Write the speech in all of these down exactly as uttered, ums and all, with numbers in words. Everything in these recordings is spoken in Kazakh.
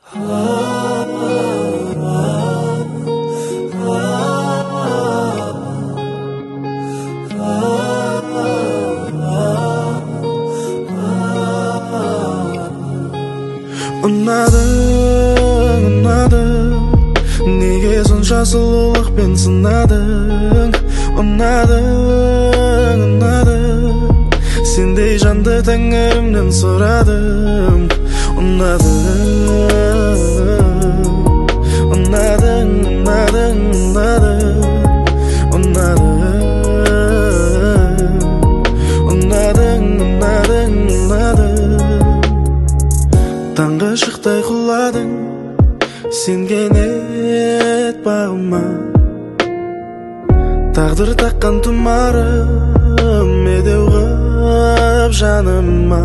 Ұнадың, ұнадың, неге сонша сұлулықпен сынадың? Ұнадың, ұнадың, сендей жанды тәңірімнен сұрадым. Ұнадың, ұнадың, ұнадың, ұнадың, ұнадың, ұнадың, ұнадың, ұнадың. Таңғы шықтай құладың, сенген ет бағыма. Тағдыр таққан тұмарым, медеу ғып жаныма.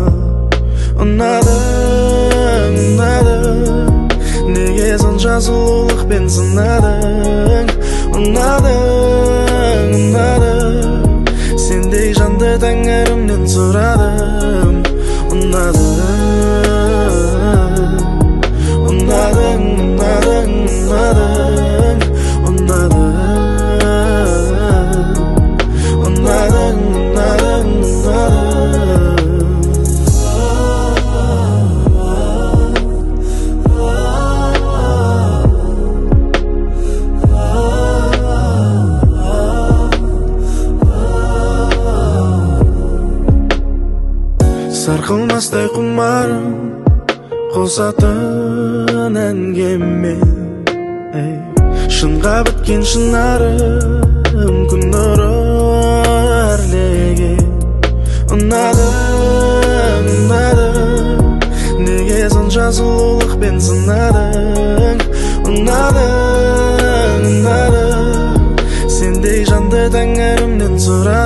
Ұнадың, ұнадың, неге сонша сұлулықпен сынадың? Ұнадың, ұнадың, сендей жанды тәңірімнен сұрадым. Ұнадың, ұнадың, ұнадың, ұнадың, ұнадың, ұнадың, ұнадың, ұнадың. Сарқылмастай құмарым, қосатын әнгемен. Шынға біткен шынарым, күн нұры әрлеген. Ұнадың, ұнадың, неге сонша сұлулықпен сынадың? Ұнадың, ұнадың, сендей жанды тәңірімнен сұрадым.